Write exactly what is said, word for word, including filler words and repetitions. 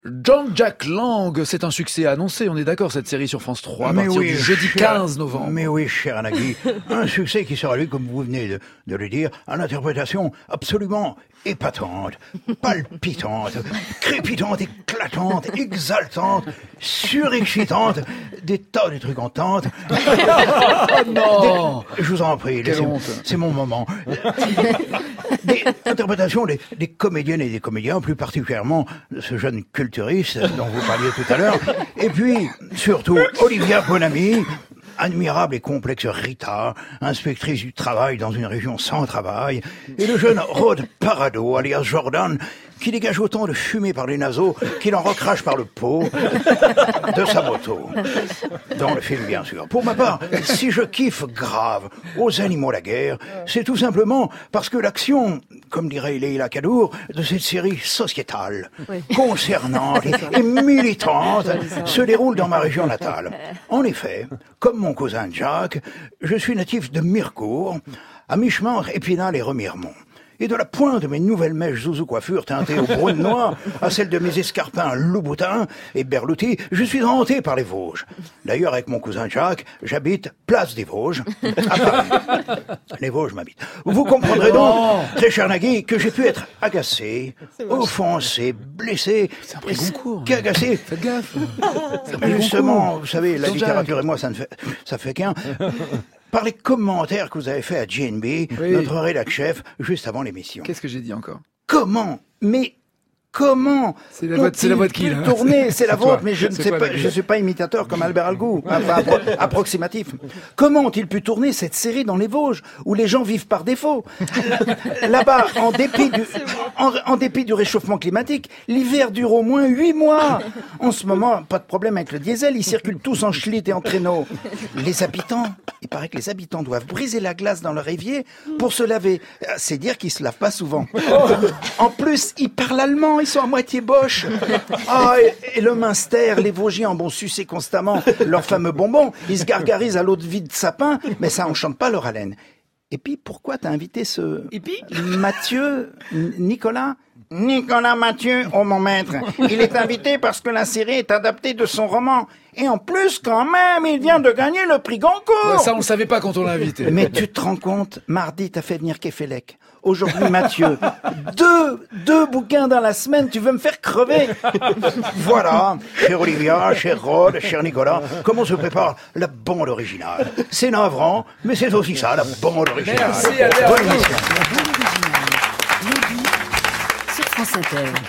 Jean-Jacques Lang, c'est un succès annoncé, on est d'accord, cette série sur France trois, à Mais partir oui, du jeudi cher- quinze novembre. Mais oui, cher Nagui, un succès qui sera, lui, comme vous venez de, de le dire, à l'interprétation absolument épatante, palpitante, crépitante, éclatante, exaltante, surexcitante, des tas de trucs en tente. Oh non Je vous en prie, Quelle laissez- honte. c'est mon moment. Des interprétations des, des comédiennes et des comédiens, plus particulièrement de ce jeune culturiste dont vous parliez tout à l'heure. Et puis, surtout, Olivia Bonamy, admirable et complexe Rita, inspectrice du travail dans une région sans travail, et le jeune Rod Parado, alias Jordan, qui dégage autant de fumée par les naseaux qu'il en recrache par le pot de sa moto. Dans le film, bien sûr. Pour ma part, si je kiffe grave aux animaux la guerre, c'est tout simplement parce que l'action, comme dirait Leila Kadour, de cette série sociétale, Oui. concernante et, et militante, se déroule dans ma région natale. En effet, comme mon cousin Jacques, je suis natif de Mirecourt, à mi-chemin entre Épinal et Remiremont. Et de la pointe de mes nouvelles mèches zouzou coiffure teintées au brun noir à celle de mes escarpins Louboutin et Berlouti, je suis hanté par les Vosges. D'ailleurs, avec mon cousin Jacques, j'habite place des Vosges, à Paris. Les Vosges m'habitent. Vous comprendrez donc, très cher Nagui, que j'ai pu être agacé, offensé, blessé, C'est un prix Goncourt. qu'agacé. Faites gaffe. Justement, vous savez, la Jean-Jacques. littérature et moi, ça ne fait, ça fait qu'un. Par les commentaires que vous avez faits à J N B, Oui. notre rédac chef, juste avant l'émission. Qu'est-ce que j'ai dit encore? Comment? Mais comment? C'est la voix de- c'est la voix de qui, ont-ils là? pu tourner, c'est la C'est toi. vôtre, mais je ne C'est sais toi, pas, Nagui. je suis pas imitateur comme Albert Algou, enfin appro- approximatif. Comment ont-ils pu tourner cette série dans les Vosges, où les gens vivent par défaut? Là-bas, en dépit du, en, en dépit du réchauffement climatique, l'hiver dure au moins huit mois. En ce moment, pas de problème avec le diesel, ils circulent tous en schlitt et en traîneau. Les habitants, il paraît que les habitants doivent briser la glace dans leur évier pour se laver. Euh, C'est dire qu'ils se lavent pas souvent. En plus, ils parlent allemand, ils sont à moitié boches. Ah, et, et le Munster, les Vosgiens en bon sucer constamment leurs fameux bonbons. Ils se gargarisent à l'eau de vie de sapin, mais ça enchante pas leur haleine. Et puis, pourquoi t'as invité ce... Et puis Mathieu, N- Nicolas Nicolas Mathieu, oh mon maître. Il est invité parce que la série est adaptée de son roman. Et en plus, quand même, il vient de gagner le prix Goncourt. Ouais, ça, on le savait pas quand on l'a invité. Mais tu te rends compte, mardi, t'as fait venir Kefelec. Aujourd'hui, Mathieu. Deux, deux bouquins dans la semaine, tu veux me faire crever. Voilà, cher Olivia, cher Rod, cher Nicolas, comment se prépare la bande originale. C'est navrant, mais c'est aussi ça, la bande originale. Merci, Albert. Bonne émission. sur France Inter.